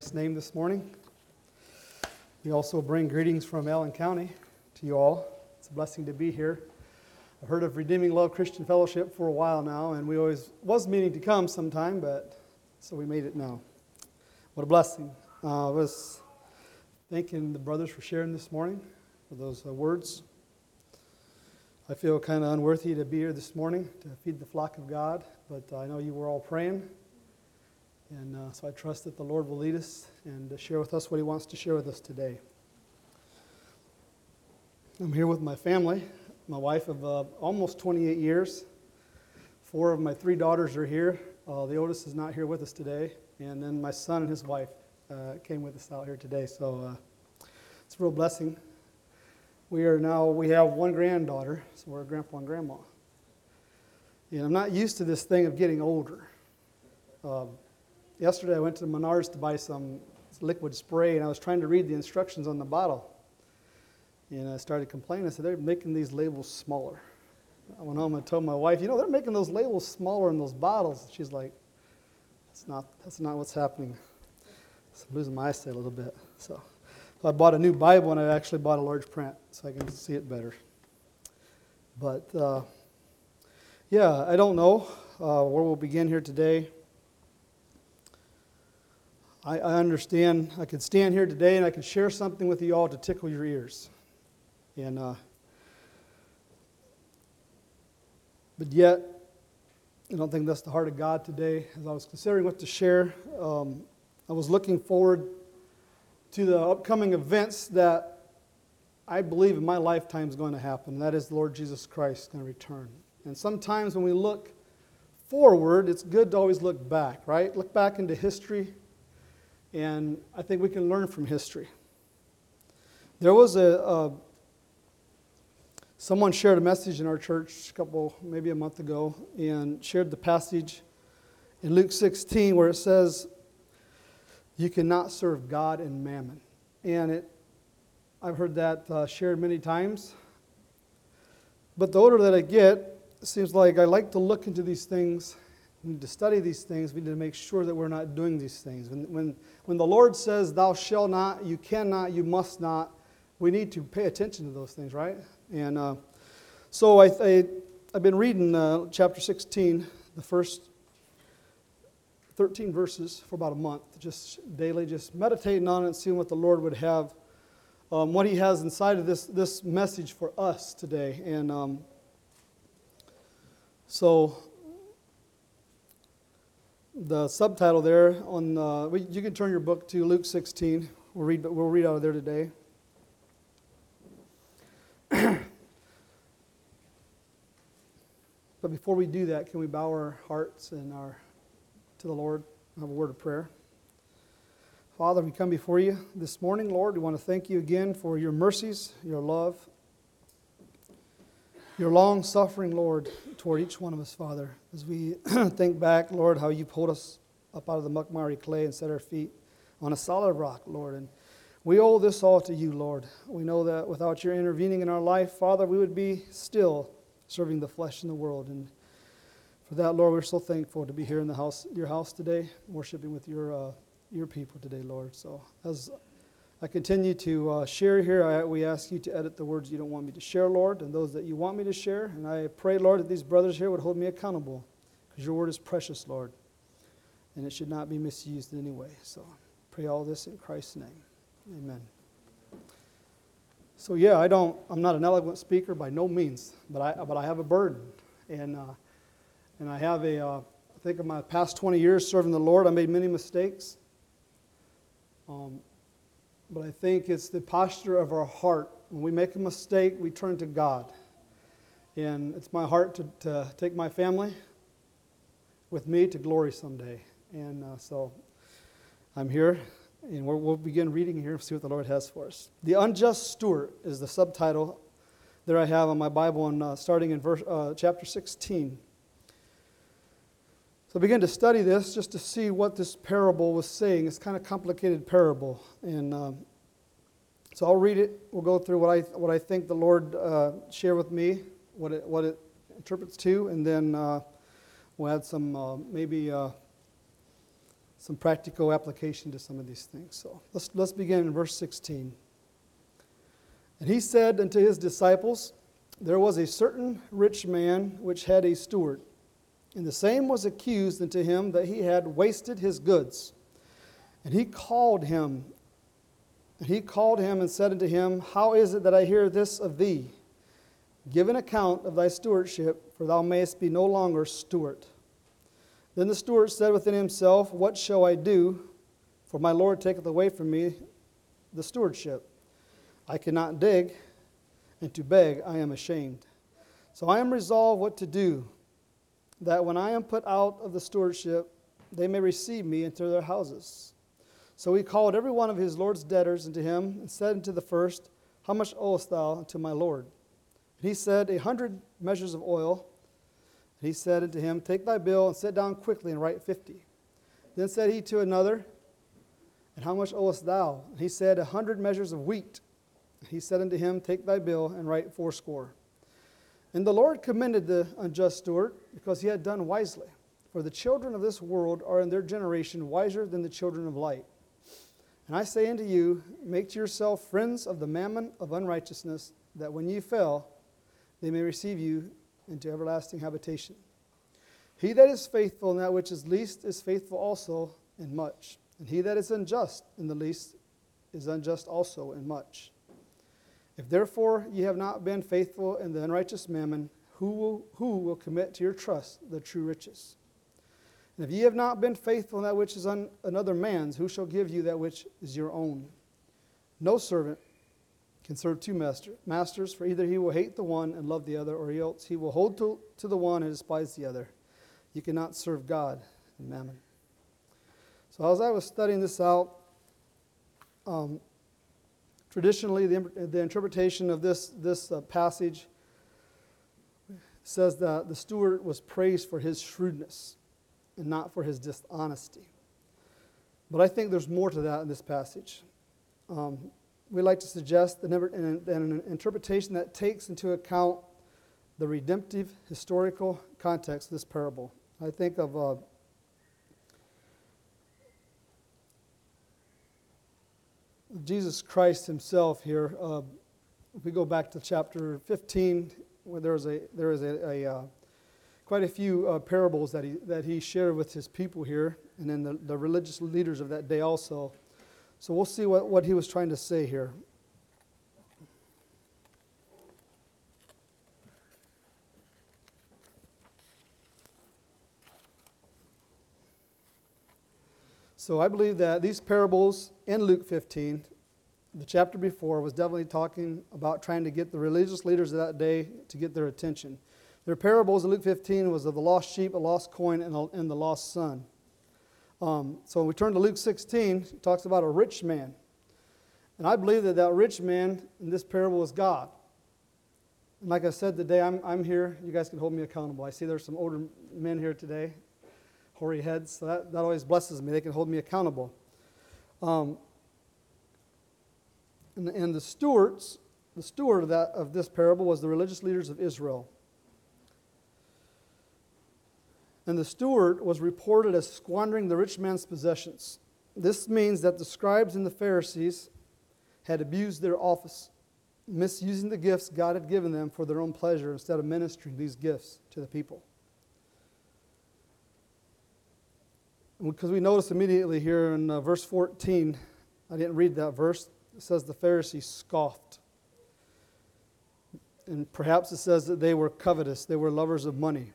Name this morning. We also bring greetings from Allen County to you all. It's a blessing to be here. I've heard of Redeeming Love Christian Fellowship for a while now, and we always was meaning to come sometime, but so we made it now. What a blessing. I was thanking the brothers for sharing this morning, for those words. I feel kind of unworthy to be here this morning to feed the flock of God, but I know you were all praying. And so I trust that the Lord will lead us and share with us what He wants to share with us today. I'm here with my family, my wife of almost 28 years. 4 of my 3 daughters are here. The oldest is not here with us today. And then my son and his wife came with us out here today. So it's a real blessing. We have 1 granddaughter, so we're a grandpa and grandma. And I'm not used to this thing of getting older. Yesterday I went to Menards to buy some liquid spray, and I was trying to read the instructions on the bottle. And I started complaining. I said, they're making these labels smaller. I went home and told my wife, they're making those labels smaller in those bottles. She's like, that's not what's happening. So I'm losing my eyesight a little bit. So I bought a new Bible, and I actually bought a large print so I can see it better. But, I don't know where we'll begin here today. I understand I could stand here today and I could share something with you all to tickle your ears. But yet, I don't think that's the heart of God today. As I was considering what to share, I was looking forward to the upcoming events that I believe in my lifetime is going to happen. That is the Lord Jesus Christ going to return. And sometimes when we look forward, it's good to always look back, right? Look back into history. And I think we can learn from history. There was someone shared a message in our church maybe a month ago, and shared the passage in Luke 16 where it says, you cannot serve God and mammon. And I've heard that shared many times. But the older that I get, it seems like I like to look into these things. We need to study these things. We need to make sure that we're not doing these things. When the Lord says, thou shalt not, you cannot, you must not, we need to pay attention to those things, right? And so I've been reading chapter 16, the first 13 verses for about a month, just daily, just meditating on it and seeing what the Lord would have, what He has inside of this message for us today. And so the subtitle there you can turn your book to Luke 16. We'll read out of there today. But before we do that, can we bow our hearts to the Lord and have a word of prayer? Father, we come before you this morning, Lord. We want to thank you again for your mercies, your love, your long-suffering, Lord, toward each one of us, Father. As we think back, Lord, how you pulled us up out of the muck-miry clay and set our feet on a solid rock, Lord. And we owe this all to you, Lord. We know that without your intervening in our life, Father, we would be still serving the flesh in the world. And for that, Lord, we're so thankful to be here in your house today, worshiping with your people today, Lord. So as I continue to share here, we ask you to edit the words you don't want me to share, Lord, and those that you want me to share. And I pray, Lord, that these brothers here would hold me accountable, because your word is precious, Lord, and it should not be misused in any way. So pray all this in Christ's name. Amen. So I'm not an eloquent speaker by no means, but I have a burden, and I have I think in my past 20 years serving the Lord, I made many mistakes. But I think it's the posture of our heart. When we make a mistake, we turn to God. And it's my heart to take my family with me to glory someday. And so I'm here, and we'll begin reading here and see what the Lord has for us. The Unjust Steward is the subtitle there I have on my Bible, and starting in chapter 16. So I began to study this just to see what this parable was saying. It's kind of complicated parable, and so I'll read it. We'll go through what I think the Lord shared with me, what it interprets to, and then we'll add some some practical application to some of these things. So let's begin in verse 16. And he said unto his disciples, there was a certain rich man which had a steward, and the same was accused unto him that he had wasted his goods. And he called him and said unto him, how is it that I hear this of thee? Give an account of thy stewardship, for thou mayest be no longer steward. Then the steward said within himself, what shall I do? For my Lord taketh away from me the stewardship. I cannot dig, and to beg I am ashamed. So I am resolved what to do, that when I am put out of the stewardship, they may receive me into their houses. So he called every one of his Lord's debtors unto him, and said unto the first, how much owest thou unto my Lord? And he said, 100 measures of oil. And he said unto him, take thy bill, and sit down quickly, and write 50. Then said he to another, and how much owest thou? And he said, 100 measures of wheat. And he said unto him, take thy bill, and write 80. And the Lord commended the unjust steward, because he had done wisely. For the children of this world are in their generation wiser than the children of light. And I say unto you, make to yourself friends of the mammon of unrighteousness, that when ye fail, they may receive you into everlasting habitation. He that is faithful in that which is least is faithful also in much. And he that is unjust in the least is unjust also in much. If therefore ye have not been faithful in the unrighteous mammon, who will commit to your trust the true riches? And if ye have not been faithful in that which is another man's, who shall give you that which is your own? No servant can serve two masters, for either he will hate the one and love the other, or else he will hold to the one and despise the other. You cannot serve God and mammon. So as I was studying this out, traditionally the interpretation of this passage says that the steward was praised for his shrewdness and not for his dishonesty. But I think there's more to that in this passage. We like to suggest an interpretation that takes into account the redemptive historical context of this parable. I think of Jesus Christ himself here. If we go back to chapter 15, where there is quite a few parables that he shared with his people here, and then the religious leaders of that day also. So we'll see what he was trying to say here. So I believe that these parables in Luke 15, the chapter before, was definitely talking about trying to get the religious leaders of that day to get their attention. Their parables in Luke 15 was of the lost sheep, a lost coin, and the lost son. So when we turn to Luke 16, it talks about a rich man. And I believe that rich man in this parable is God. And like I said today, I'm here. You guys can hold me accountable. I see there's some older men here today, hoary heads, so that always blesses me. They can hold me accountable. And the steward of this parable was the religious leaders of Israel. And the steward was reported as squandering the rich man's possessions. This means that the scribes and the Pharisees had abused their office, misusing the gifts God had given them for their own pleasure instead of ministering these gifts to the people. Because we notice immediately here in verse 14, I didn't read that verse, it says the Pharisees scoffed. And perhaps it says that they were covetous, they were lovers of money.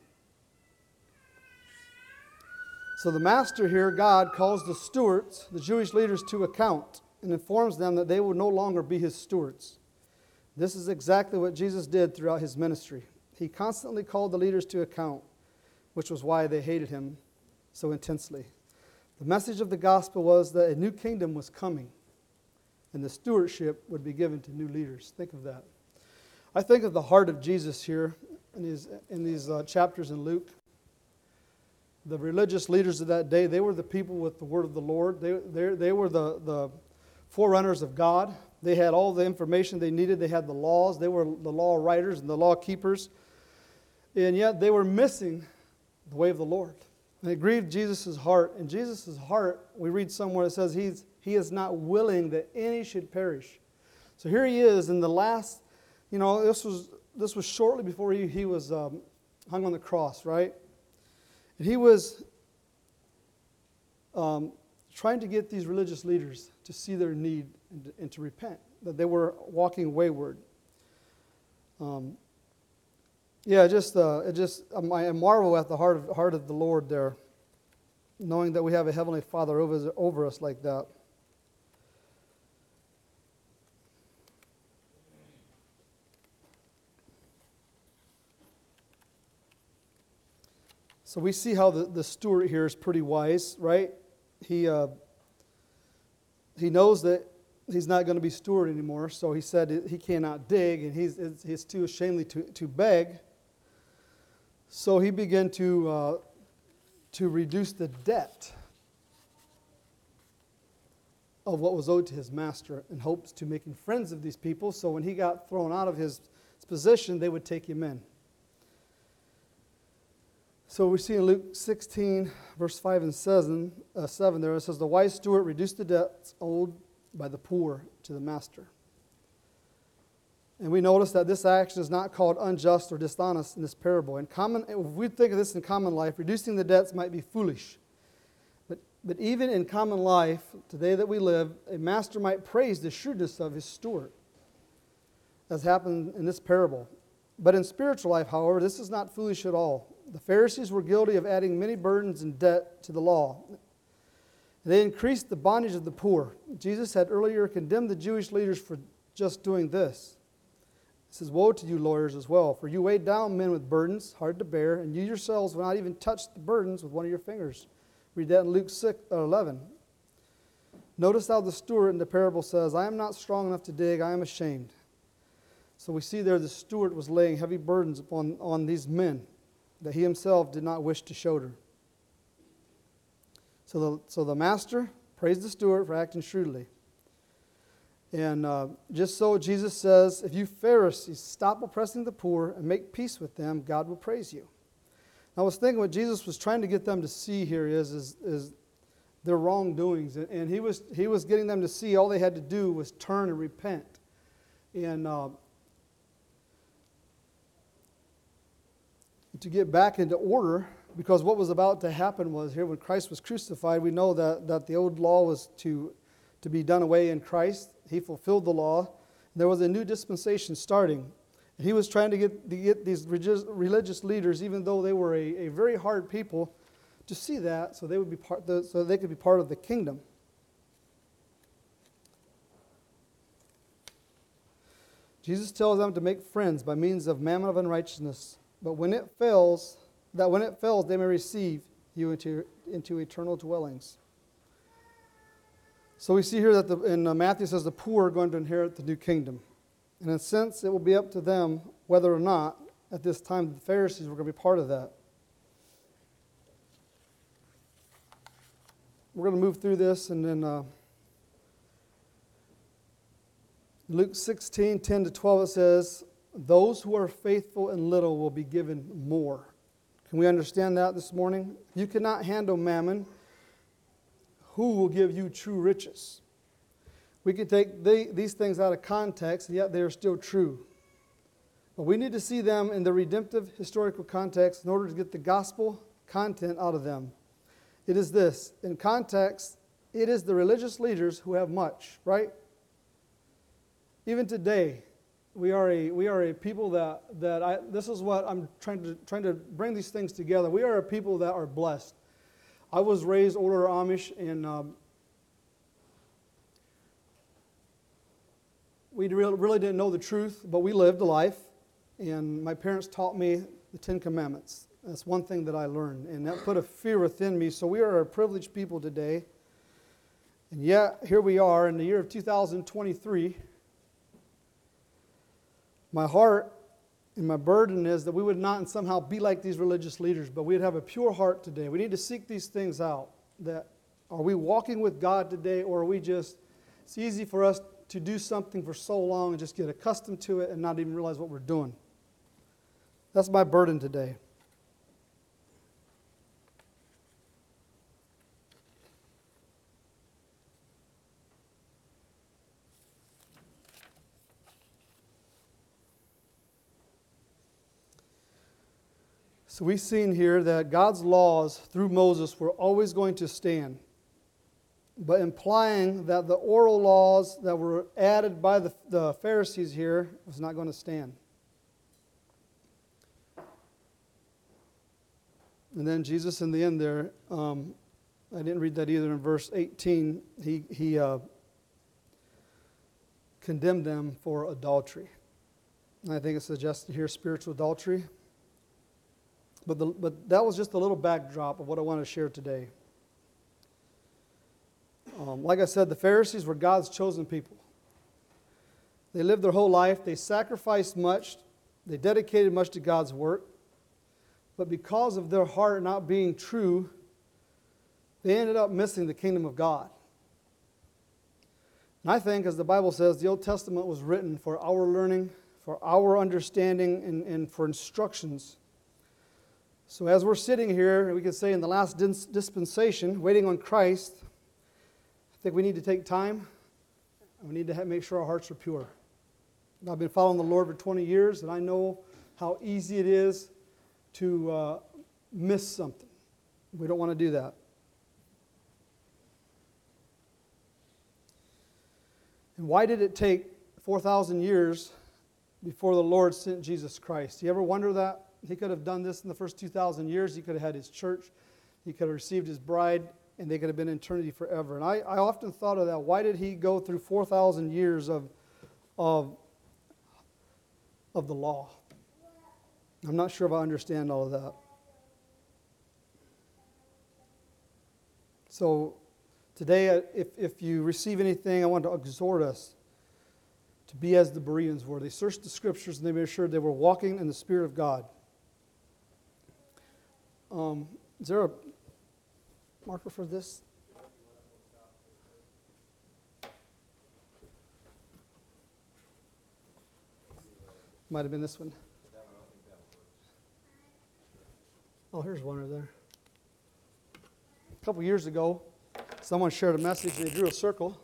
So the master here, God, calls the stewards, the Jewish leaders, to account and informs them that they will no longer be his stewards. This is exactly what Jesus did throughout his ministry. He constantly called the leaders to account, which was why they hated him so intensely. The message of the gospel was that a new kingdom was coming, and the stewardship would be given to new leaders. Think of that. I think of the heart of Jesus here in these chapters in Luke. The religious leaders of that day, they were the people with the word of the Lord. They were the forerunners of God. They had all the information they needed. They had the laws. They were the law writers and the law keepers. And yet they were missing the way of the Lord. And it grieved Jesus' heart. In Jesus' heart, we read somewhere it says he is not willing that any should perish. So here he is in the last, this was shortly before he was hung on the cross, right? And he was trying to get these religious leaders to see their need and to repent, that they were walking wayward. I marvel at the heart of the Lord there, knowing that we have a Heavenly Father over us like that. So we see how the steward here is pretty wise, right? He knows that he's not going to be steward anymore, so he said he cannot dig, and he's too ashamed to beg. So he began to reduce the debt of what was owed to his master in hopes to making friends of these people, so when he got thrown out of his position, they would take him in. So we see in Luke 16, verse 5 and 7 there, it says, "The wise steward reduced the debts owed by the poor to the master." And we notice that this action is not called unjust or dishonest in this parable. If we think of this in common life, reducing the debts might be foolish. But even in common life, today that we live, a master might praise the shrewdness of his steward, as happened in this parable. But in spiritual life, however, this is not foolish at all. The Pharisees were guilty of adding many burdens and debt to the law. They increased the bondage of the poor. Jesus had earlier condemned the Jewish leaders for just doing this. He says, "Woe to you, lawyers, as well, for you weigh down men with burdens hard to bear, and you yourselves will not even touch the burdens with one of your fingers." Read that in Luke 11. Notice how the steward in the parable says, "I am not strong enough to dig, I am ashamed." So we see there the steward was laying heavy burdens on these men that he himself did not wish to shoulder. So the master praised the steward for acting shrewdly. And just so Jesus says, if you Pharisees stop oppressing the poor and make peace with them, God will praise you. I was thinking what Jesus was trying to get them to see here is their wrongdoings. And he was getting them to see all they had to do was turn and repent. And to get back into order, because what was about to happen was here when Christ was crucified, we know that the old law was to be done away in Christ. He fulfilled the law. There was a new dispensation starting. He was trying to get these religious leaders, even though they were a very hard people, to see that so they would be so they could be part of the kingdom. Jesus tells them to make friends by means of mammon of unrighteousness, but when it fails, they may receive you into eternal dwellings. So we see here that in Matthew it says the poor are going to inherit the new kingdom. And in a sense, it will be up to them whether or not at this time the Pharisees were going to be part of that. We're going to move through this, and then Luke 16, 10 to 12, it says, "Those who are faithful in little will be given more." Can we understand that this morning? You cannot handle mammon. Who will give you true riches? We can take these things out of context, and yet they are still true. But we need to see them in the redemptive historical context in order to get the gospel content out of them. It is this. In context, it is the religious leaders who have much, right? Even today, we are a people this is what I'm trying to bring these things together. We are a people that are blessed. I was raised older Amish, and we really didn't know the truth, but we lived a life. And my parents taught me the Ten Commandments. That's one thing that I learned, and that put a fear within me. So we are a privileged people today. And yet, here we are in the year of 2023. My heart and my burden is that we would not somehow be like these religious leaders, but we'd have a pure heart today. We need to seek these things out. That are we walking with God today, or are we just, it's easy for us to do something for so long and just get accustomed to it and not even realize what we're doing. That's my burden today. So we've seen here that God's laws through Moses were always going to stand, but implying that the oral laws that were added by the Pharisees here was not going to stand. And then Jesus in the end there, I didn't read that either in verse 18, he condemned them for adultery. And I think it suggested here spiritual adultery. But that was just a little backdrop of what I want to share today. Like I said, the Pharisees were God's chosen people. They lived their whole life. They sacrificed much. They dedicated much to God's work. But because of their heart not being true, they ended up missing the kingdom of God. And I think, as the Bible says, the Old Testament was written for our learning, for our understanding, and for instructions. So as we're sitting here, we could say in the last dispensation, waiting on Christ, I think we need to take time, and we need to make sure our hearts are pure. I've been following the Lord for 20 years, and I know how easy it is to miss something. We don't want to do that. And why did it take 4,000 years before the Lord sent Jesus Christ? Do you ever wonder that? He could have done this in the first 2,000 years. He could have had his church. He could have received his bride, and they could have been in eternity forever. And I often thought of that. Why did he go through 4,000 years of the law? I'm not sure if I understand all of that. So today, if you receive anything, I want to exhort us to be as the Bereans were. They searched the Scriptures and they made sure they were walking in the Spirit of God. Is there a marker for this? Might have been this one. Oh, here's one right there. A couple years ago, someone shared a message. They drew a circle,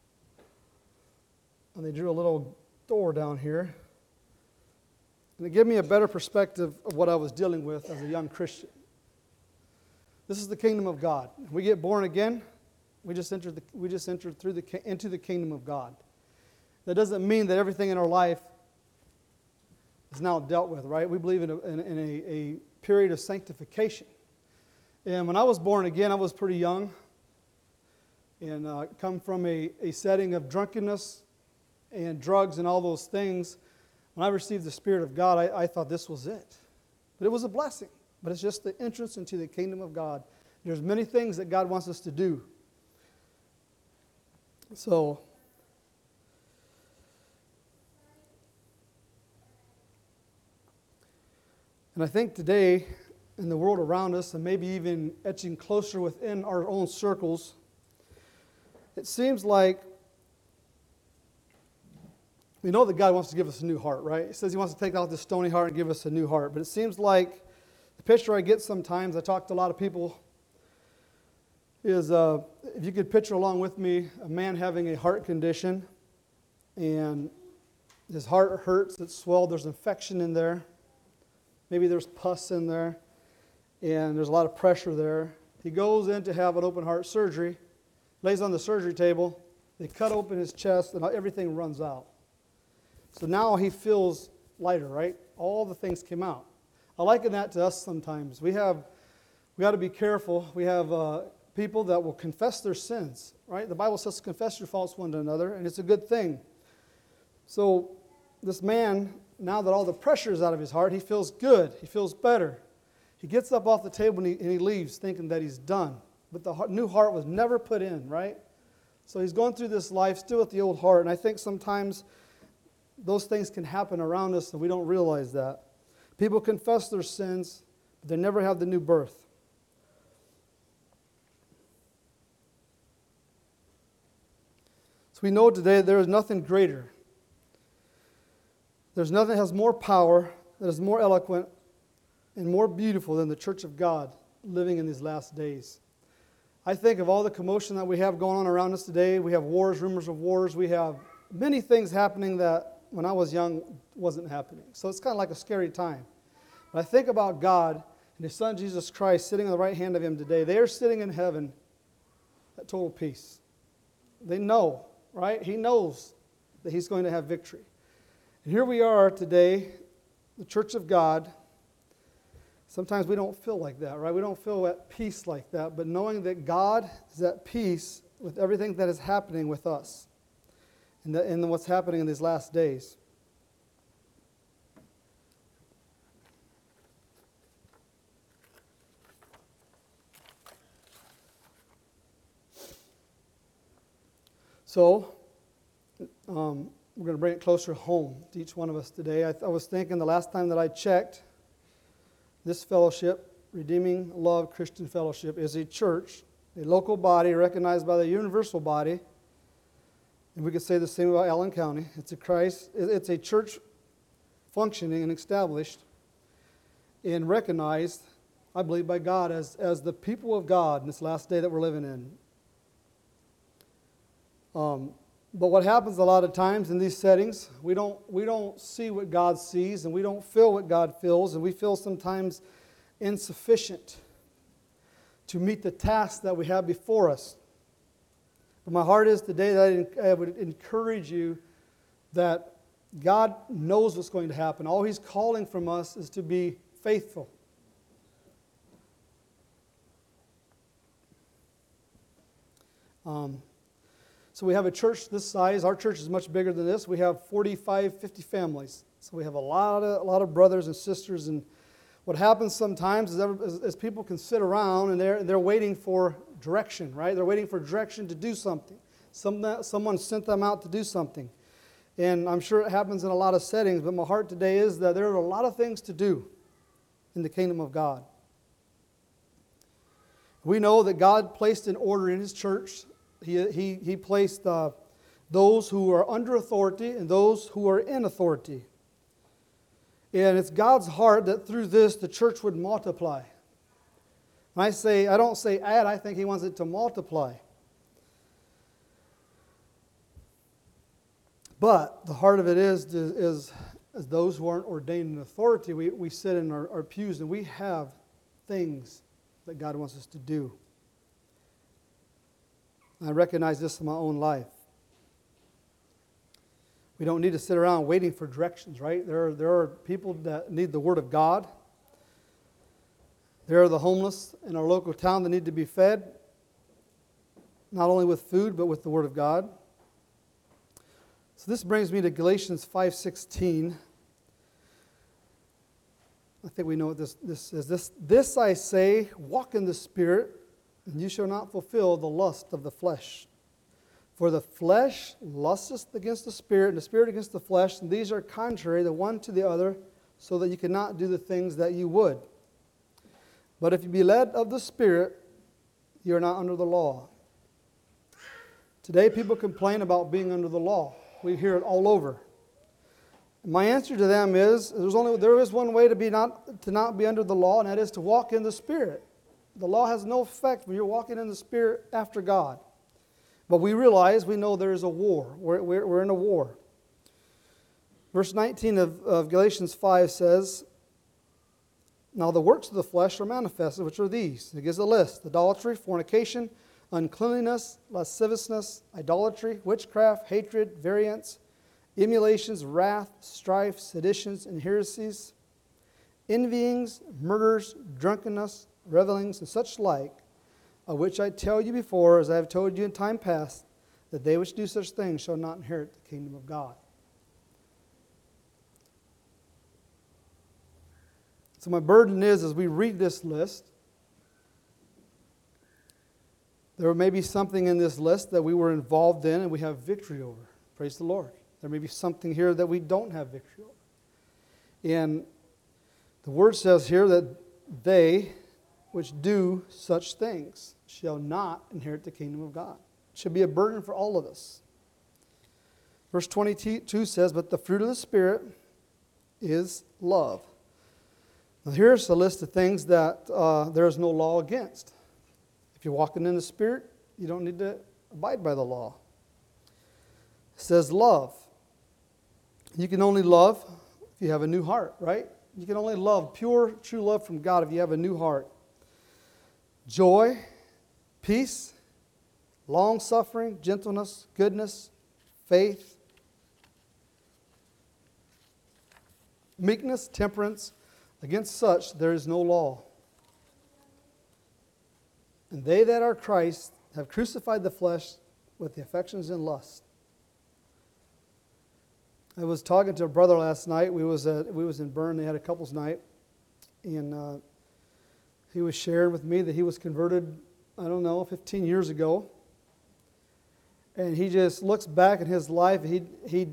and they drew a little door down here. And it gave me a better perspective of what I was dealing with as a young Christian. This is the kingdom of God. We get born again, we just enter into the kingdom of God. That doesn't mean that everything in our life is now dealt with, right? We believe in a period of sanctification. And when I was born again, I was pretty young and come from a setting of drunkenness and drugs and all those things. When I received the Spirit of God, I thought this was it. But it was a blessing. But it's just the entrance into the kingdom of God. There's many things that God wants us to do. So, and I think today, in the world around us, and maybe even etching closer within our own circles, it seems like we know that God wants to give us a new heart, right? He says He wants to take out this stony heart and give us a new heart. But it seems like the picture I get sometimes, I talk to a lot of people, is if you could picture along with me a man having a heart condition and his heart hurts, it's swelled, there's infection in there, maybe there's pus in there, and there's a lot of pressure there. He goes in to have an open heart surgery, lays on the surgery table, they cut open his chest, and everything runs out. So now he feels lighter, right? All the things came out. I liken that to us sometimes. We got to be careful. We have people that will confess their sins, right? The Bible says confess your faults one to another, and it's a good thing. So this man, now that all the pressure is out of his heart, he feels good. He feels better. He gets up off the table and he leaves thinking that he's done. But the new heart was never put in, right? So he's going through this life still with the old heart, and I think sometimes those things can happen around us and we don't realize that. People confess their sins, but they never have the new birth. So we know today there is nothing greater. There's nothing that has more power, that is more eloquent, and more beautiful than the church of God living in these last days. I think of all the commotion that we have going on around us today. We have wars, rumors of wars. We have many things happening that when I was young wasn't happening. So it's kind of like a scary time. But I think about God and His Son Jesus Christ sitting on the right hand of Him today. They are sitting in heaven at total peace. They know, right? He knows that He's going to have victory. And here we are today, the church of God. Sometimes we don't feel like that, right? We don't feel at peace like that, but knowing that God is at peace with everything that is happening with us and what's happening in these last days. So, we're going to bring it closer home to each one of us today. I was thinking the last time that I checked, this fellowship, Redeeming Love Christian Fellowship, is a church, a local body recognized by the universal body. And we could say the same about Allen County. It's a church functioning and established and recognized, I believe, by God as the people of God in this last day that we're living in. But what happens a lot of times in these settings, we don't see what God sees, and we don't feel what God feels, and we feel sometimes insufficient to meet the task that we have before us. But my heart is today that I would encourage you that God knows what's going to happen. All He's calling from us is to be faithful. So we have a church this size. Our church is much bigger than this. We have 45, 50 families. So we have a lot of brothers and sisters. And what happens sometimes is people can sit around and they're waiting for direction, right? They're waiting for direction to do something. Someone sent them out to do something. And I'm sure it happens in a lot of settings, but my heart today is that there are a lot of things to do in the kingdom of God. We know that God placed an order in His church. He placed those who are under authority and those who are in authority. And it's God's heart that through this the church would multiply. When I don't say add, I think He wants it to multiply. But the heart of it is those who aren't ordained in authority, we sit in our pews and we have things that God wants us to do. I recognize this in my own life. We don't need to sit around waiting for directions, right? There are people that need the Word of God. There are the homeless in our local town that need to be fed, not only with food, but with the Word of God. So this brings me to Galatians 5:16. I think we know what this says. This I say, walk in the Spirit, and you shall not fulfill the lust of the flesh. For the flesh lusteth against the Spirit, and the Spirit against the flesh, and these are contrary the one to the other, so that you cannot do the things that you would. But if you be led of the Spirit, you are not under the law. Today people complain about being under the law. We hear it all over. My answer to them is, there is one way to not be under the law, and that is to walk in the Spirit. The law has no effect when you're walking in the Spirit after God. But we know there is a war. We're in a war. Verse 19 of Galatians 5 says, now the works of the flesh are manifested, which are these. It gives a list: idolatry, fornication, uncleanness, lasciviousness, idolatry, witchcraft, hatred, variance, emulations, wrath, strife, seditions, and heresies, envyings, murders, drunkenness, revelings, and such like, of which I tell you before, as I have told you in time past, that they which do such things shall not inherit the kingdom of God. So my burden is, as we read this list, there may be something in this list that we were involved in and we have victory over. Praise the Lord. There may be something here that we don't have victory over. And the word says here that they which do such things shall not inherit the kingdom of God. It should be a burden for all of us. Verse 22 says, but the fruit of the Spirit is love. Now here's a list of things that there is no law against. If you're walking in the Spirit, you don't need to abide by the law. It says love. You can only love if you have a new heart, right? You can only love pure, true love from God if you have a new heart. Joy, peace, long-suffering, gentleness, goodness, faith, meekness, temperance. Against such there is no law. And they that are Christ have crucified the flesh with the affections and lusts. I was talking to a brother last night. We was in Bern. They had a couples night, and he was sharing with me that he was converted, 15 years ago. And he just looks back at his life. He's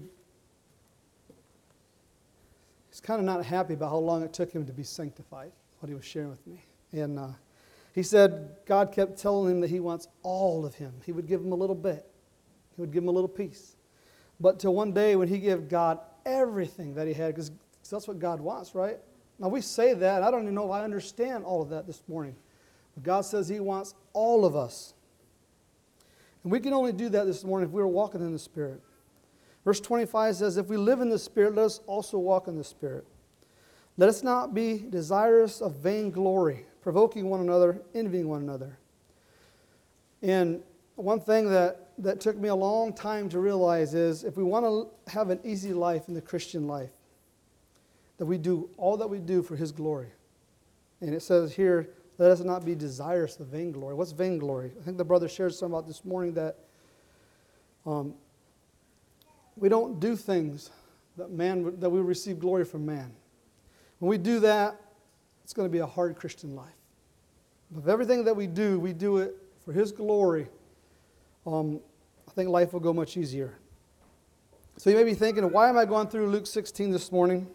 kind of not happy about how long it took him to be sanctified, what he was sharing with me. And he said God kept telling him that he wants all of him. He would give him a little bit. He would give him a little piece. But till one day when he gave God everything that he had, because that's what God wants, right? Now we say that, and I don't even know if I understand all of that this morning. But God says he wants all of us. And we can only do that this morning if we are walking in the Spirit. Verse 25 says, if we live in the Spirit, let us also walk in the Spirit. Let us not be desirous of vainglory, provoking one another, envying one another. And one thing that took me a long time to realize is if we want to have an easy life in the Christian life, that we do all that we do for His glory. And it says here, let us not be desirous of vainglory. What's vainglory? I think the brother shared something about this morning that we don't do things that we receive glory from man. When we do that, it's going to be a hard Christian life. But if everything that we do it for His glory, I think life will go much easier. So you may be thinking, why am I going through Luke 16 this morning?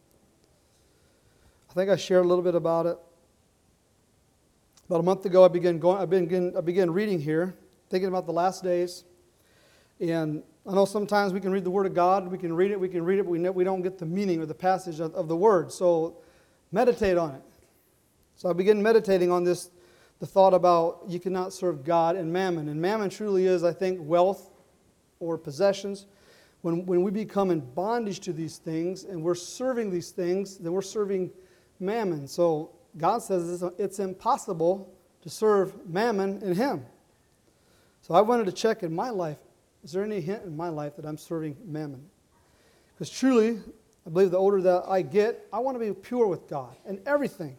I think I shared a little bit about it. About a month ago, I began reading here, thinking about the last days. And I know sometimes we can read the Word of God, we can read it, but we don't get the meaning or the passage of the Word. So meditate on it. So I began meditating on this, the thought about you cannot serve God and mammon. And mammon truly is, I think, wealth or possessions. When we become in bondage to these things and we're serving these things, then we're serving mammon. So God says it's impossible to serve mammon in Him. So I wanted to check in my life, is there any hint in my life that I'm serving mammon? Because truly, I believe the older that I get, I want to be pure with God and everything.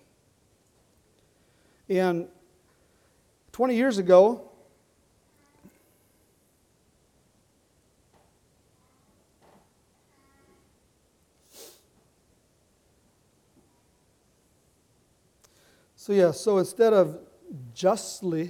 And 20 years ago, so instead of justly,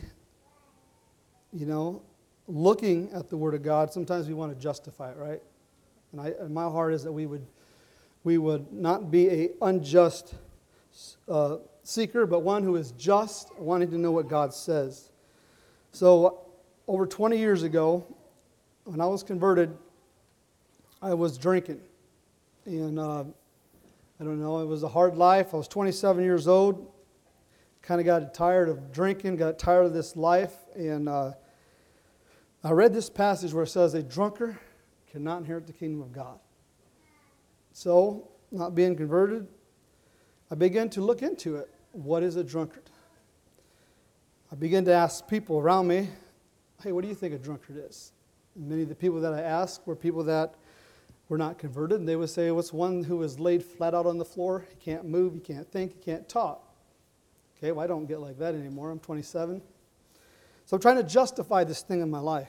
looking at the Word of God, sometimes we want to justify it, right? And my heart is that we would not be an unjust seeker, but one who is just, wanting to know what God says. So over 20 years ago, when I was converted, I was drinking. And I don't know, it was a hard life. I was 27 years old. Kind of got tired of drinking, got tired of this life. And I read this passage where it says, a drunkard cannot inherit the kingdom of God. So, not being converted, I began to look into it. What is a drunkard? I began to ask people around me, hey, what do you think a drunkard is? And many of the people that I asked were people that were not converted, and they would say, what's one who is laid flat out on the floor? He can't move, he can't think, he can't talk. Okay, well, I don't get like that anymore. I'm 27. So I'm trying to justify this thing in my life.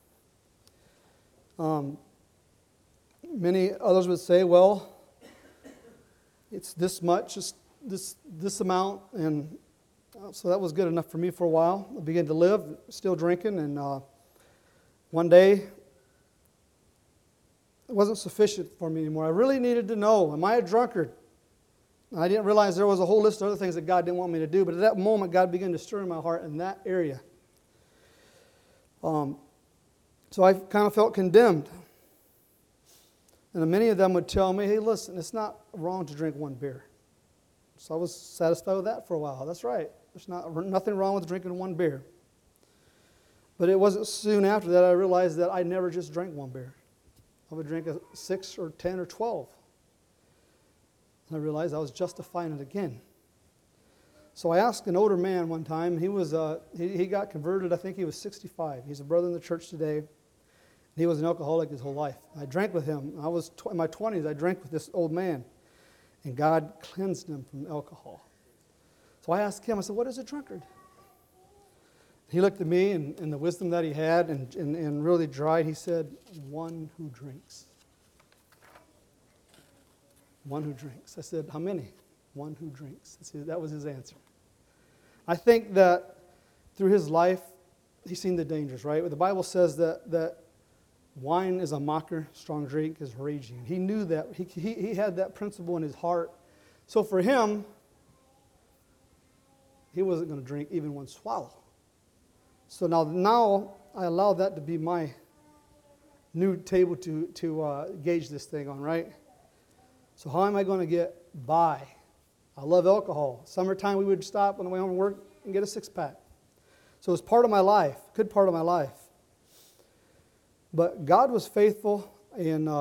Many others would say, well, it's this much, just this amount, and so that was good enough for me for a while. I began to live, still drinking, and one day, it wasn't sufficient for me anymore. I really needed to know, am I a drunkard? I didn't realize there was a whole list of other things that God didn't want me to do, but at that moment, God began to stir in my heart in that area. So I kind of felt condemned. And many of them would tell me, hey, listen, it's not wrong to drink one beer. So I was satisfied with that for a while. That's right. There's nothing wrong with drinking one beer. But it wasn't soon after that I realized that I never just drank one beer. I would drink 6 or 10 or 12. And I realized I was justifying it again. So I asked an older man one time. He got converted. I think he was 65. He's a brother in the church today. He was an alcoholic his whole life. I drank with him. I was in my 20s. I drank with this old man, and God cleansed him from alcohol. So I asked him. I said, "What is a drunkard?" He looked at me and the wisdom that he had and really dried. He said, "One who drinks." One who drinks. I said, "How many?" "One who drinks." That was his answer. I think that through his life, he's seen the dangers, right? The Bible says that wine is a mocker, strong drink is raging. He knew that. He had that principle in his heart. So for him, he wasn't going to drink even one swallow. So now I allow that to be my new table to gauge this thing on, right? So how am I going to get by? I love alcohol. Summertime we would stop on the way home from work and get a six-pack. So it's part of my life, good part of my life. But God was faithful, and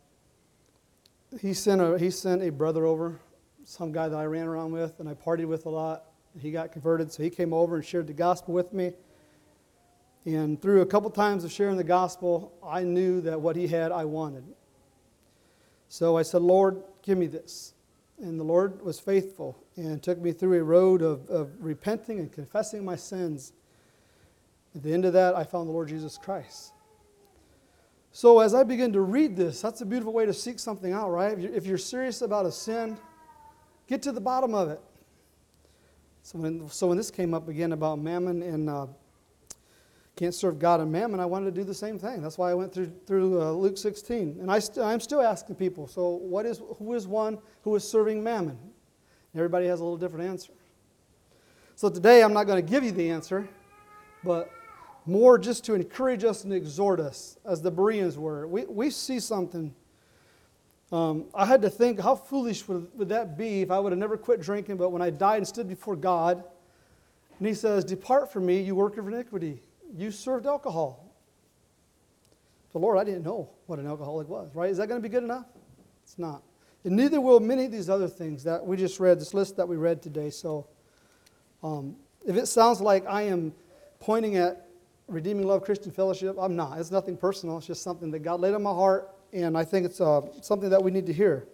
He sent a brother over, some guy that I ran around with and I partied with a lot. He got converted, so he came over and shared the gospel with me. And through a couple times of sharing the gospel, I knew that what he had, I wanted. So I said, "Lord, give me this." And the Lord was faithful and took me through a road of repenting and confessing my sins. At the end of that, I found the Lord Jesus Christ. So as I begin to read this, that's a beautiful way to seek something out, right? If you're serious about a sin, get to the bottom of it. So when this came up again about mammon and can't serve God and mammon, I wanted to do the same thing. That's why I went through Luke 16. And I'm still asking people, so who is one who is serving mammon? Everybody has a little different answer. So today I'm not going to give you the answer, but more just to encourage us and exhort us, as the Bereans were. We see something. I had to think, how foolish would that be if I would have never quit drinking, but when I died and stood before God, and He says, "Depart from me, you worker of iniquity. You served alcohol." So, Lord, I didn't know what an alcoholic was, right? Is that going to be good enough? It's not. And neither will many of these other things that we just read, this list that we read today. So, if it sounds like I am pointing at Redeeming Love Christian Fellowship, I'm not. It's nothing personal. It's just something that God laid on my heart, and I think it's something that we need to hear.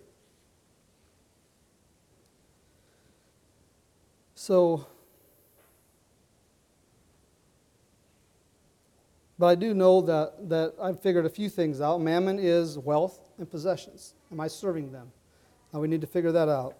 So, but I do know that I've figured a few things out. Mammon is wealth and possessions. Am I serving them? Now we need to figure that out.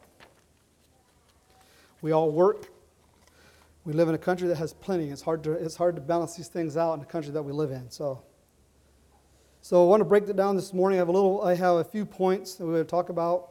We all work. We live in a country that has plenty. It's hard to balance these things out in the country that we live in. So I want to break that down this morning. I have a few points that we're going to talk about.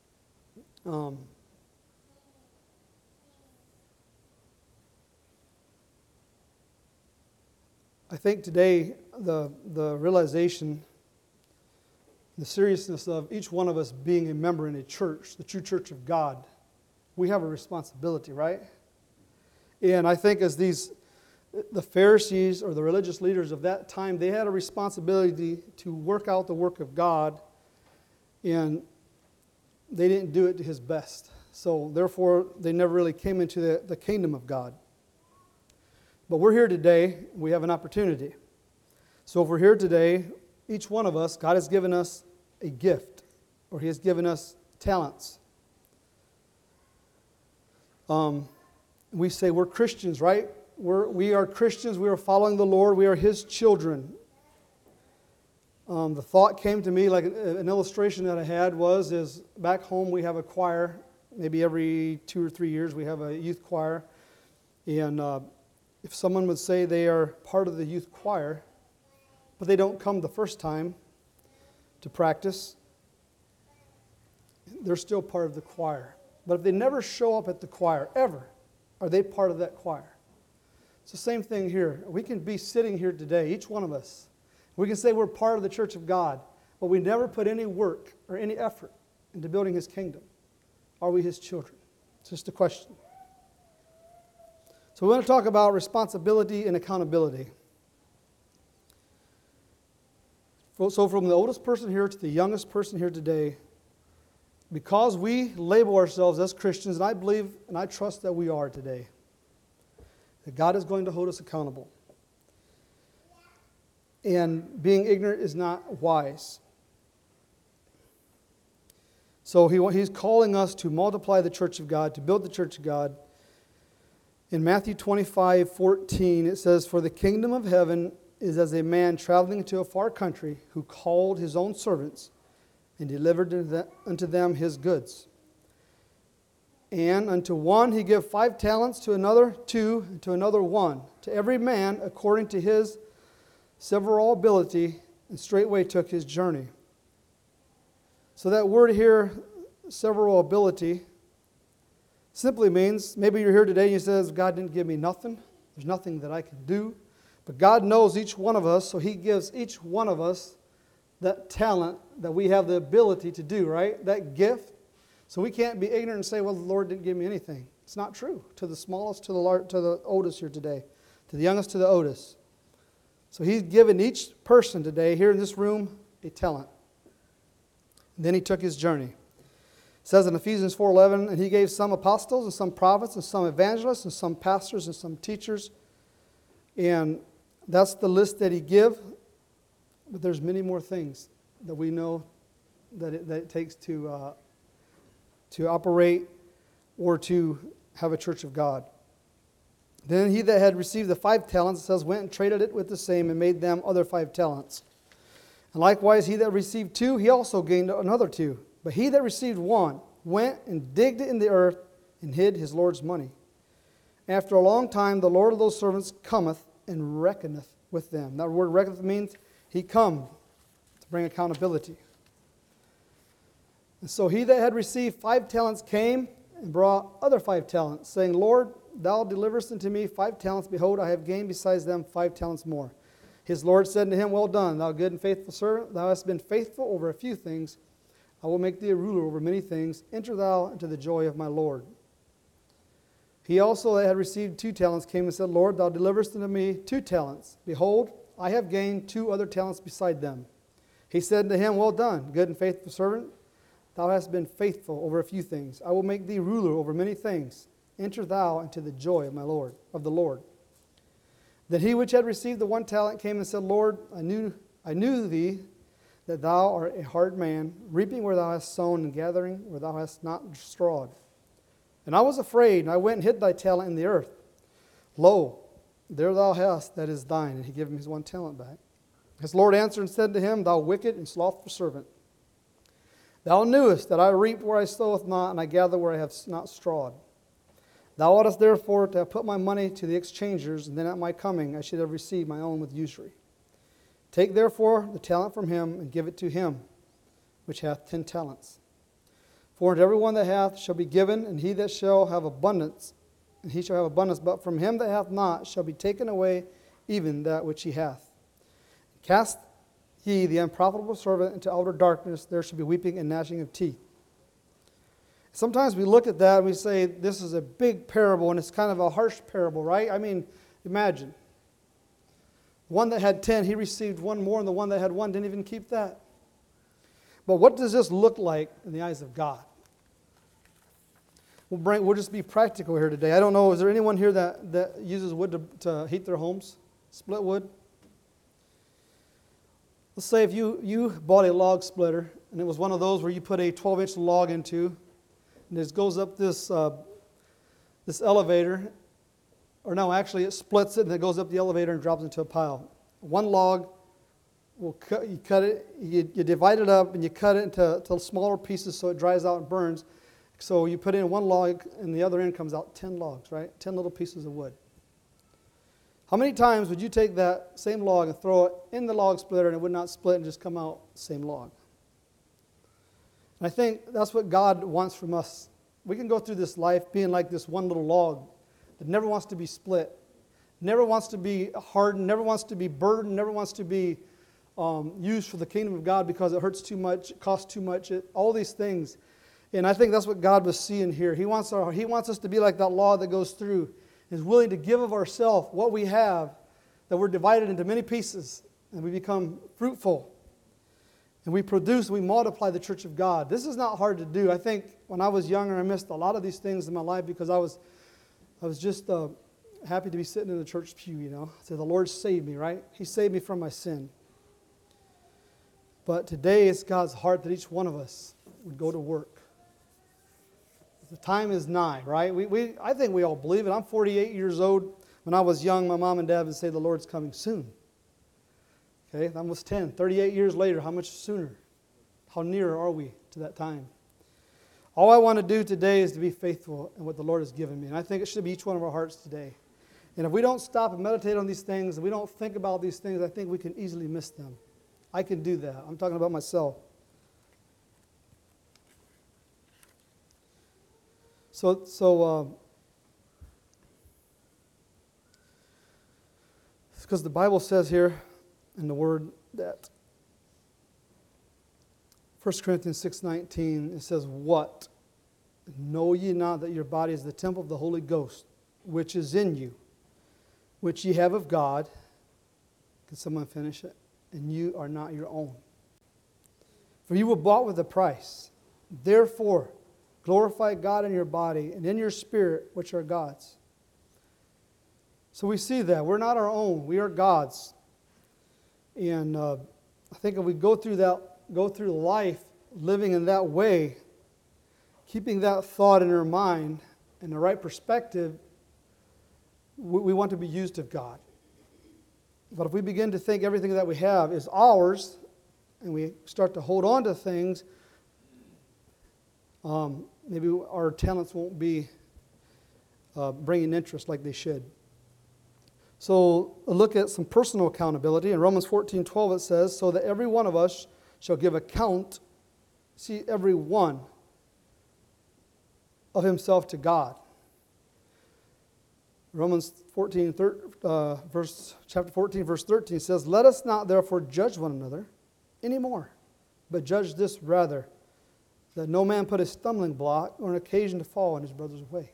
I think today the realization, the seriousness of each one of us being a member in a church, the true church of God, we have a responsibility, right? And I think as the Pharisees or the religious leaders of that time, they had a responsibility to work out the work of God, and they didn't do it to His best. So therefore, they never really came into the kingdom of God. But we're here today, we have an opportunity. So if we're here today, each one of us, God has given us a gift, or He has given us talents. We say we're Christians, right? We are Christians, we are following the Lord, we are His children. The thought came to me, like an illustration that I had is back home we have a choir. Maybe every 2 or 3 years we have a youth choir. And if someone would say they are part of the youth choir, but they don't come the first time to practice, they're still part of the choir. But if they never show up at the choir, ever, are they part of that choir? It's the same thing here. We can be sitting here today, each one of us. We can say we're part of the church of God, but we never put any work or any effort into building His kingdom. Are we His children? It's just a question. So we want to talk about responsibility and accountability. So from the oldest person here to the youngest person here today, because we label ourselves as Christians, and I believe and I trust that we are today, that God is going to hold us accountable. And being ignorant is not wise. So he's calling us to multiply the church of God, to build the church of God. In Matthew 25:14, it says, "For the kingdom of heaven is as a man traveling to a far country, who called his own servants and delivered unto them his goods. And unto one he gave 5 talents, to another 2, and to another 1, to every man according to his several ability, and straightway took his journey." So that word here, several ability, simply means, maybe you're here today and you say, God didn't give me nothing. There's nothing that I can do. But God knows each one of us, so He gives each one of us that talent that we have the ability to do, right? That gift. So we can't be ignorant and say, well, the Lord didn't give me anything. It's not true. To the smallest, to the oldest here today. To the youngest, to the oldest. So He's given each person today here in this room a talent. And then He took His journey. It says in Ephesians 4:11, "And He gave some apostles, and some prophets, and some evangelists, and some pastors, and some teachers." And that's the list that He gave. But there's many more things that we know that it takes to operate or to have a church of God. Then he that had received the 5 talents, it says, went and traded it with the same, and made them other 5 talents. And likewise he that received 2, he also gained another 2. But he that received 1 went and digged it in the earth, and hid his Lord's money. After a long time the Lord of those servants cometh, and reckoneth with them. That word reckoneth means He come to bring accountability. And so he that had received 5 talents came and brought other 5 talents, saying, Lord, thou deliverest unto me 5 talents. Behold, I have gained besides them 5 talents more. His Lord said unto him, Well done, thou good and faithful servant. Thou hast been faithful over a few things. I will make thee a ruler over many things. Enter thou into the joy of my Lord. He also that had received 2 talents came and said, Lord, thou deliverest unto me 2 talents. Behold, I have gained 2 other talents beside them. He said unto him, Well done, good and faithful servant. Thou hast been faithful over a few things. I will make thee ruler over many things. Enter thou into the joy of my Lord, of the Lord. Then he which had received the 1 talent came and said, Lord, I knew thee, that thou art a hard man, reaping where thou hast sown, and gathering where thou hast not strawed. And I was afraid, and I went and hid thy talent in the earth. Lo, there thou hast that is thine. And he gave him his 1 talent back. His Lord answered and said to him, Thou wicked and slothful servant, thou knewest that I reap where I soweth not, and I gather where I have not strawed. Thou oughtest therefore to have put my money to the exchangers, and then at my coming I should have received my own with usury. Take therefore the talent from him, and give it to him which hath 10 talents. For unto every one that hath shall be given, and he that shall have abundance, and he shall have abundance. But from him that hath not shall be taken away even that which he hath. Cast ye the unprofitable servant into outer darkness, there shall be weeping and gnashing of teeth. Sometimes we look at that and we say, this is a big parable, and it's kind of a harsh parable, right? I mean, imagine. One that had 10, he received 1 more, and the one that had 1 didn't even keep that. But what does this look like in the eyes of God? We'll just be practical here today. I don't know, is there anyone here that uses wood to heat their homes? Split wood? Let's say if you bought a log splitter, and it was one of those where you put a 12-inch log into, and it goes up this elevator, or no, actually it splits it, and it goes up the elevator and drops into a pile. One log, you cut it, you divide it up, and you cut it into smaller pieces so it dries out and burns. So you put in 1 log, and the other end comes out 10 logs, right? 10 little pieces of wood. How many times would you take that same log and throw it in the log splitter, and it would not split and just come out the same log? And I think that's what God wants from us. We can go through this life being like this one little log that never wants to be split, never wants to be hardened, never wants to be burdened, never wants to be used for the kingdom of God because it hurts too much, it costs too much, all these things. And I think that's what God was seeing here. He wants us to be like that log that goes through, is willing to give of ourselves what we have, that we're divided into many pieces, and we become fruitful. And we multiply the church of God. This is not hard to do. I think when I was younger, I missed a lot of these things in my life because I was just happy to be sitting in the church pew, you know. I said, the Lord saved me, right? He saved me from my sin. But today it's God's heart that each one of us would go to work. The time is nigh, right? I think we all believe it. I'm 48 years old. When I was young, my mom and dad would say the Lord's coming soon. Okay, that was 10. 38 years later, how much sooner? How near are we to that time? All I want to do today is to be faithful in what the Lord has given me. And I think it should be each one of our hearts today. And if we don't stop and meditate on these things, and we don't think about these things, I think we can easily miss them. I can do that. I'm talking about myself. Because the Bible says here in the Word that 1 Corinthians 6:19, it says, "What? Know ye not that your body is the temple of the Holy Ghost, which is in you, which ye have of God?" Can someone finish it? "And you are not your own. For you were bought with a price. Therefore, glorify God in your body and in your spirit, which are God's." So we see that. We're not our own. We are God's. And I think if we go through life living in that way, keeping that thought in our mind in the right perspective, we want to be used of God. But if we begin to think everything that we have is ours, and we start to hold on to things, maybe our talents won't be bringing interest like they should. So look at some personal accountability. In Romans 14:12 it says, "So that every one of us shall give account," see, every one, "of himself to God." Romans 14, chapter 14, verse 13 says, "Let us not therefore judge one another anymore, but judge this rather, that no man put a stumbling block or an occasion to fall in his brother's way."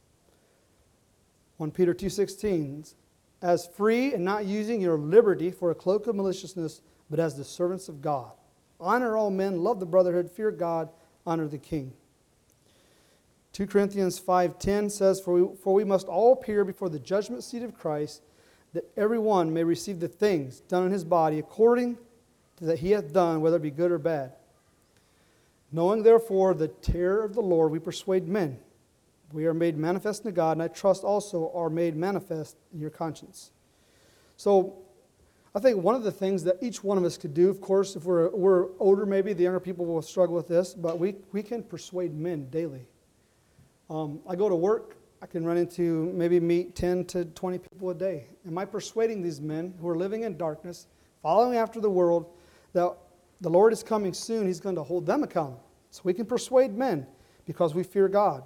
1 Peter 2:16, "As free and not using your liberty for a cloak of maliciousness, but as the servants of God. Honor all men, love the brotherhood, fear God, honor the king." 2 Corinthians 5:10 says, For we must all appear before the judgment seat of Christ, that every one may receive the things done in his body according to that he hath done, whether it be good or bad. Knowing therefore the terror of the Lord, we persuade men. We are made manifest to God, and I trust also are made manifest in your conscience. So I think one of the things that each one of us could do, of course, if we're older maybe, the younger people will struggle with this, but we can persuade men daily. I go to work, I can run into, maybe meet 10 to 20 people a day. Am I persuading these men who are living in darkness, following after the world, that the Lord is coming soon, He's going to hold them accountable? So we can persuade men because we fear God.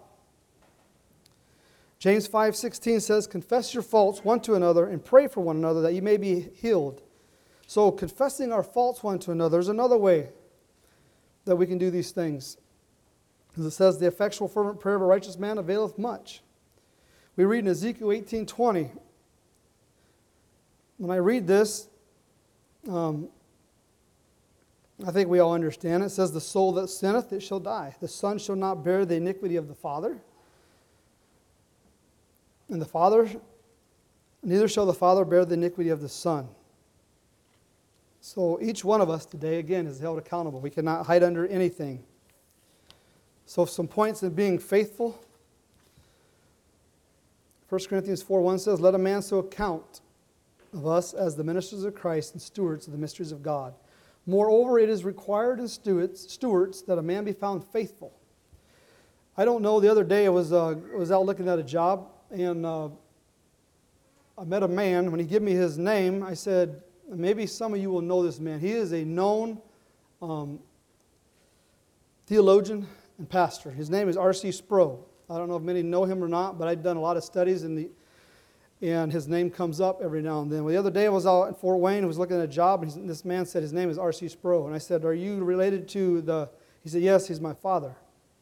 James 5:16 says, "Confess your faults one to another and pray for one another that you may be healed." So confessing our faults one to another is another way that we can do these things. As it says, "The effectual fervent prayer of a righteous man availeth much." We read in Ezekiel 18:20. When I read this, I think we all understand it. It says, "The soul that sinneth, it shall die. The son shall not bear the iniquity of the father. And the father, neither shall the father bear the iniquity of the son." So each one of us today, again, is held accountable. We cannot hide under anything. So some points in being faithful. 1 Corinthians 4:1 says, "Let a man so account of us as the ministers of Christ and stewards of the mysteries of God. Moreover, it is required in stewards that a man be found faithful." I don't know, the other day I was out looking at a job, and I met a man. When he gave me his name, I said, maybe some of you will know this man. He is a known theologian and pastor. His name is R.C. Sproul. I don't know if many know him or not, but I've done a lot of studies, and his name comes up every now and then. Well, the other day I was out in Fort Wayne, I was looking at a job, and this man said his name is R.C. Sproul. And I said, "Are you related to He said, "Yes, he's my father."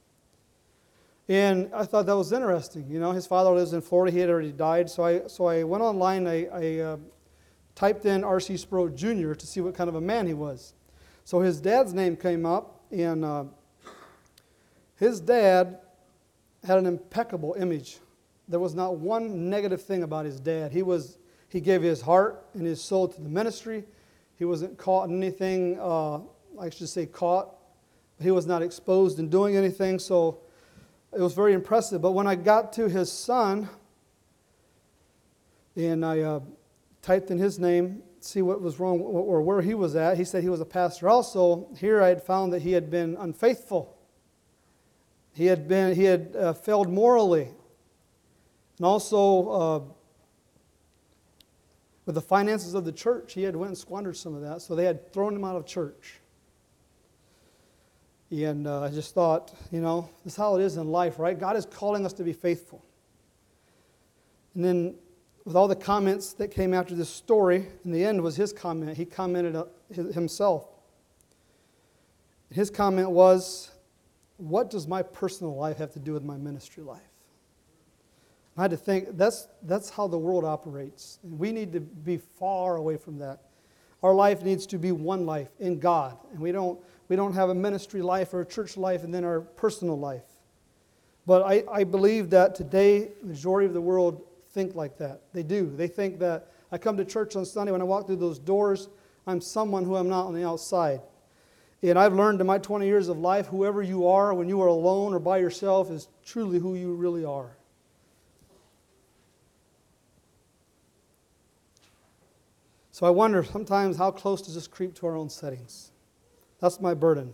And I thought that was interesting. You know, his father lives in Florida. He had already died. So I went online. I typed in R.C. Sproul Jr. to see what kind of a man he was. So his dad's name came up, and his dad had an impeccable image. There was not one negative thing about his dad. He gave his heart and his soul to the ministry. He wasn't caught in anything, I should say caught. He was not exposed in doing anything, so it was very impressive. But when I got to his son, and I typed in his name, see what was wrong or where he was at, he said he was a pastor also. Here I had found that he had been unfaithful. He had failed morally. And also, with the finances of the church, he had went and squandered some of that, so they had thrown him out of church. And I just thought, this is how it is in life, right? God is calling us to be faithful. And then, with all the comments that came after this story, in the end was his comment. He commented himself. His comment was, what does my personal life have to do with my ministry life? I had to think, that's how the world operates. And we need to be far away from that. Our life needs to be one life in God. And we don't have a ministry life or a church life and then our personal life. But I believe that today, the majority of the world think like that. They do. They think that I come to church on Sunday, when I walk through those doors, I'm someone who I'm not on the outside. And I've learned in my 20 years of life, whoever you are when you are alone or by yourself is truly who you really are. So I wonder sometimes, how close does this creep to our own settings? That's my burden.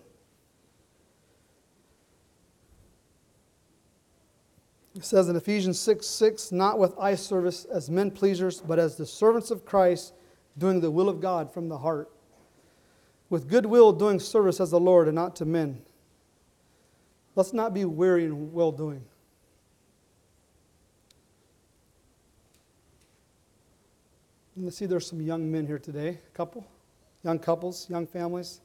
It says in Ephesians 6:6, not with eye service as men pleasers, but as the servants of Christ, doing the will of God from the heart. With good will doing service as the Lord and not to men. Let's not be weary in well-doing. And I see there's some young men here today, young couples, young families.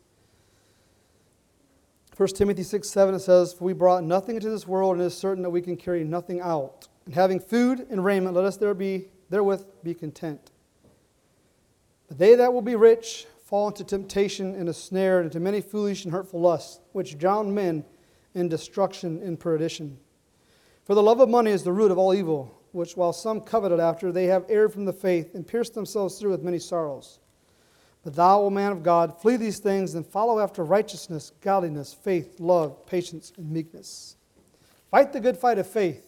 1 Timothy 6:7 it says, for we brought nothing into this world, and it is certain that we can carry nothing out. And having food and raiment, let us therewith be content. But they that will be rich fall into temptation and a snare, and into many foolish and hurtful lusts, which drown men in destruction and perdition. For the love of money is the root of all evil, which while some coveted after, they have erred from the faith, and pierced themselves through with many sorrows. But thou, O man of God, flee these things, and follow after righteousness, godliness, faith, love, patience, and meekness. Fight the good fight of faith.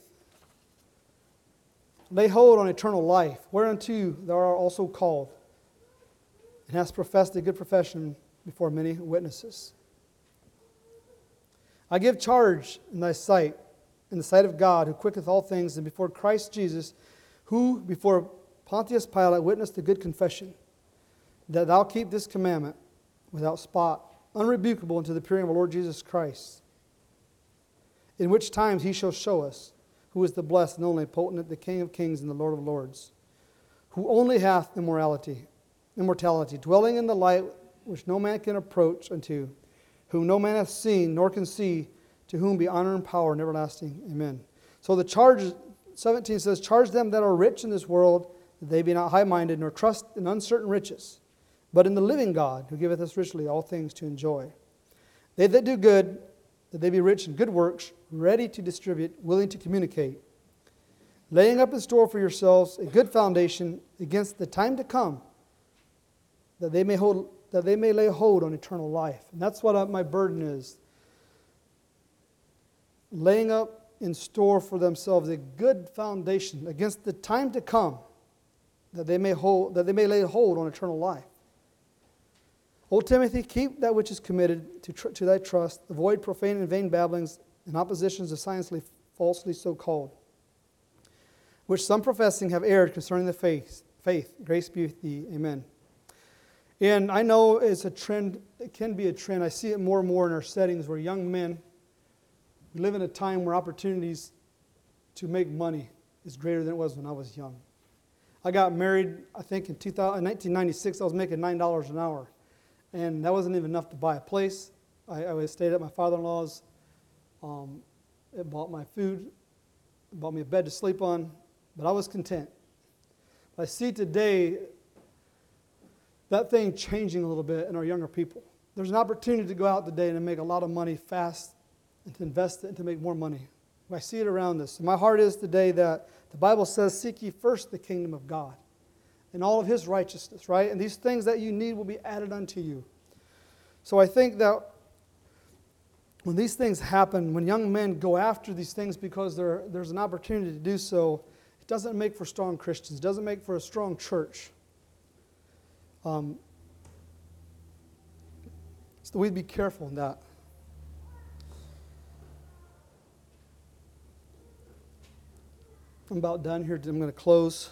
Lay hold on eternal life, whereunto thou art also called, and hast professed a good profession before many witnesses. I give charge in thy sight, in the sight of God, who quicketh all things, and before Christ Jesus, who before Pontius Pilate witnessed a good confession, that thou keep this commandment without spot, unrebukable unto the appearing of our Lord Jesus Christ, in which times he shall show us who is the blessed and only potent, the King of kings and the Lord of lords, who only hath immortality, dwelling in the light which no man can approach unto, whom no man hath seen nor can see, to whom be honor and power and everlasting. Amen. So the charge, 17 says, charge them that are rich in this world, that they be not high-minded, nor trust in uncertain riches, but in the living God, who giveth us richly all things to enjoy. They that do good, that they be rich in good works, ready to distribute, willing to communicate, laying up in store for yourselves a good foundation against the time to come, that they may lay hold on eternal life. And that's what my burden is. Laying up in store for themselves a good foundation against the time to come, that they may lay hold on eternal life. O Timothy, keep that which is committed to thy trust. Avoid profane and vain babblings and oppositions of science falsely so called, which some professing have erred concerning the faith. Grace be with thee. Amen. And I know it's a trend. It can be a trend. I see it more and more in our settings where young men, we live in a time where opportunities to make money is greater than it was when I was young. I got married, I think, in 1996. I was making $9 an hour. And that wasn't even enough to buy a place. I stayed at my father-in-law's. It bought my food. It bought me a bed to sleep on. But I was content. But I see today that thing changing a little bit in our younger people. there's an opportunity to go out today and to make a lot of money fast and to invest it and to make more money. I see it around us. My heart is today that the Bible says, seek ye first the kingdom of God and all of his righteousness, right? And these things that you need will be added unto you. So I think that when these things happen, when young men go after these things because there's an opportunity to do so, it doesn't make for strong Christians. It doesn't make for a strong church. So we'd be careful in that. I'm about done here. I'm going to close.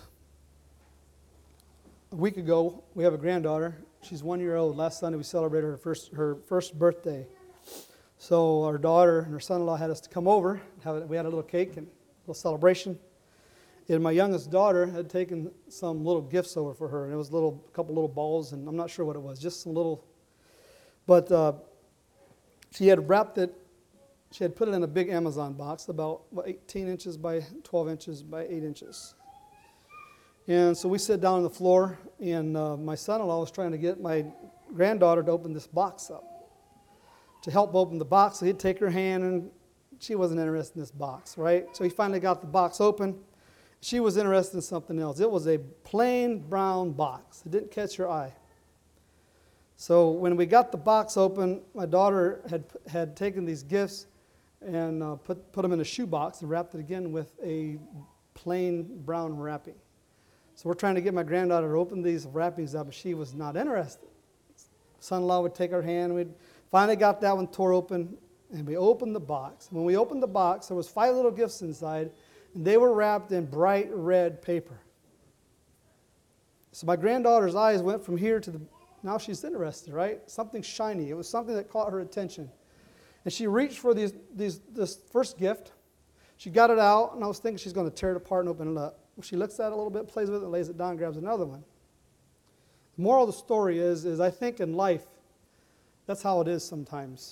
A week ago, we have a granddaughter. She's 1 year old. Last Sunday, we celebrated her first birthday. So our daughter and her son-in-law had us to come over. We had a little cake and a little celebration. And my youngest daughter had taken some little gifts over for her. And it was a couple little balls, and I'm not sure what it was, just some little. But she had wrapped it. She had put it in a big Amazon box, about 18 inches by 12 inches by 8 inches. And so we sit down on the floor, and my son-in-law was trying to get my granddaughter to open this box up. To help open the box, so he'd take her hand, and she wasn't interested in this box, right? So he finally got the box open. She was interested in something else. It was a plain brown box. It didn't catch her eye. So when we got the box open, my daughter had taken these gifts and put them in a shoebox and wrapped it again with a plain brown wrapping. So we're trying to get my granddaughter to open these wrappings up, but she was not interested. Son-in-law would take her hand. We'd finally got that one tore open, and we opened the box. When we opened the box, there was 5 little gifts inside, and they were wrapped in bright red paper. So my granddaughter's eyes went from here to now she's interested, right? Something shiny. It was something that caught her attention. And she reached for this first gift. She got it out, and I was thinking she's going to tear it apart and open it up. She looks at it a little bit, plays with it, lays it down, grabs another one. The moral of the story is I think in life, that's how it is sometimes.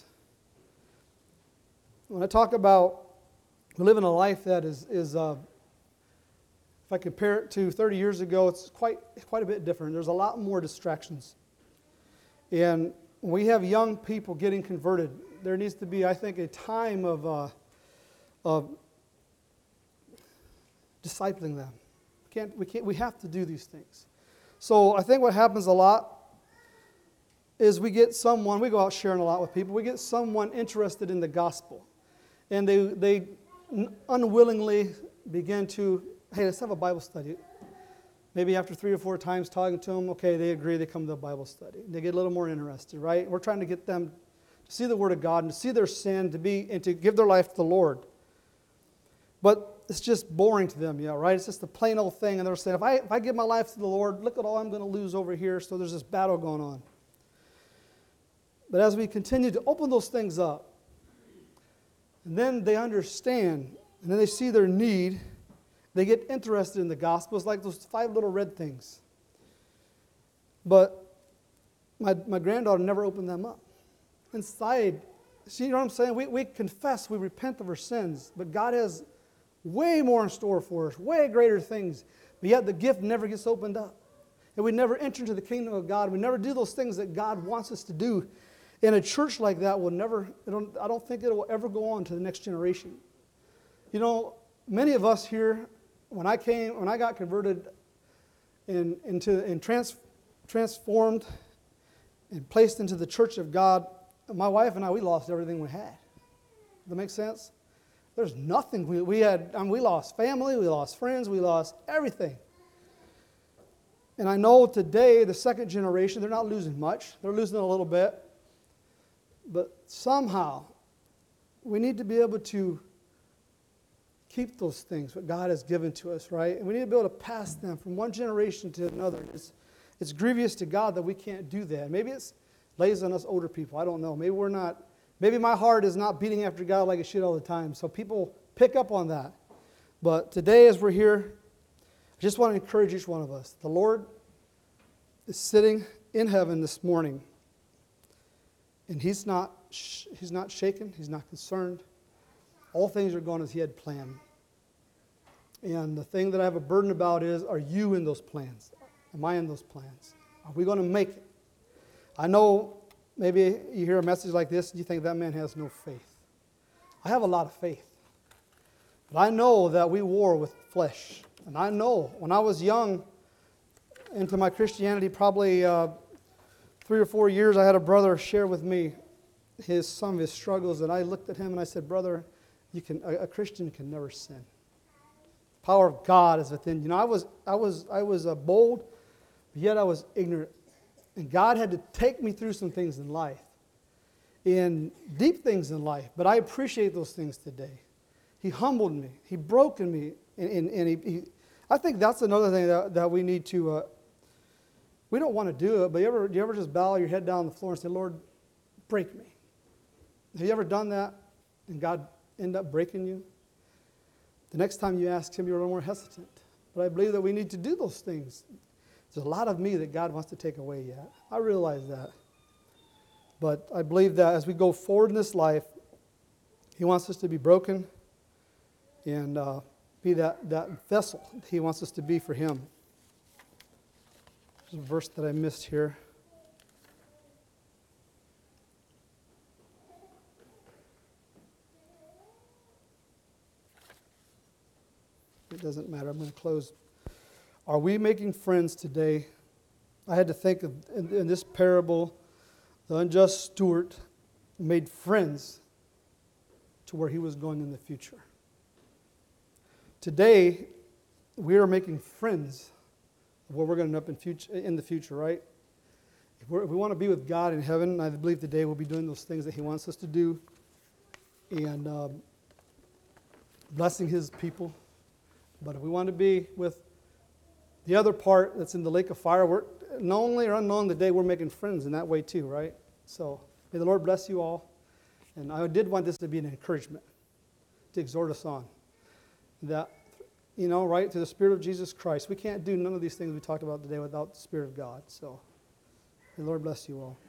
When I talk about we live in a life that is if I compare it to 30 years ago, it's quite a bit different. There's a lot more distractions. And when we have young people getting converted, there needs to be, I think, a time of discipling them. We have to do these things. So I think what happens a lot is we go out sharing a lot with people, we get someone interested in the gospel. And they unwillingly begin to, hey, let's have a Bible study. Maybe after 3 or 4 times talking to them, okay, they agree, they come to the Bible study. They get a little more interested, right? We're trying to get them to see the Word of God and to see their sin, and to give their life to the Lord. But it's just boring to them, right? It's just a plain old thing, and they're saying, if I give my life to the Lord, look at all I'm going to lose over here, so there's this battle going on. But as we continue to open those things up, and then they understand, and then they see their need, they get interested in the gospel. It's like those 5 little red things. But my granddaughter never opened them up. Inside, see, you know what I'm saying? We confess, we repent of our sins, but God has way more in store for us, way greater things. But yet the gift never gets opened up. And we never enter into the kingdom of God. We never do those things that God wants us to do. And a church like that will never, I don't think it will ever go on to the next generation. You know, many of us here, when I got converted and transformed and placed into the church of God, my wife and I, we lost everything we had. Does that make sense? There's nothing we had. We lost family, we lost friends, we lost everything. And I know today, the second generation, they're not losing much. They're losing a little bit. But somehow, we need to be able to keep those things, what God has given to us, right? And we need to be able to pass them from one generation to another. It's grievous to God that we can't do that. Maybe it lays on us older people. I don't know. Maybe we're not. Maybe my heart is not beating after God like it should all the time. So people pick up on that. But today, as we're here, I just want to encourage each one of us. The Lord is sitting in heaven this morning. And He's not shaken. He's not concerned. All things are going as He had planned. And the thing that I have a burden about is, are you in those plans? Am I in those plans? Are we going to make it? I know maybe you hear a message like this and you think that man has no faith. I have a lot of faith. But I know that we war with flesh. And I know when I was young into my Christianity, probably 3 or 4 years, I had a brother share with me some of his struggles. And I looked at him and I said, brother, a Christian can never sin. The power of God is within you. You know, I was bold, but yet I was ignorant. And God had to take me through some things in life, in deep things in life. But I appreciate those things today. He humbled me. He broken me. And I think that's another thing that we need to, we don't want to do it, but do you ever just bow your head down on the floor and say, Lord, break me? Have you ever done that and God end up breaking you? The next time you ask him, you're a little more hesitant. But I believe that we need to do those things. There's a lot of me that God wants to take away yet. I realize that. But I believe that as we go forward in this life, he wants us to be broken and be that vessel he wants us to be for him. There's a verse that I missed here. It doesn't matter. I'm going to close. Are we making friends today? I had to think of, in this parable, the unjust steward made friends to where he was going in the future. Today, we are making friends of where we're going to end up in the future, right? If we want to be with God in heaven, I believe today we'll be doing those things that he wants us to do and blessing his people. But if we want to be with the other part that's in the lake of fire, we're knowingly or unknowingly today we're making friends in that way too, right? So may the Lord bless you all. And I did want this to be an encouragement to exhort us on. That, you know, right, through the Spirit of Jesus Christ. We can't do none of these things we talked about today without the Spirit of God. So may the Lord bless you all.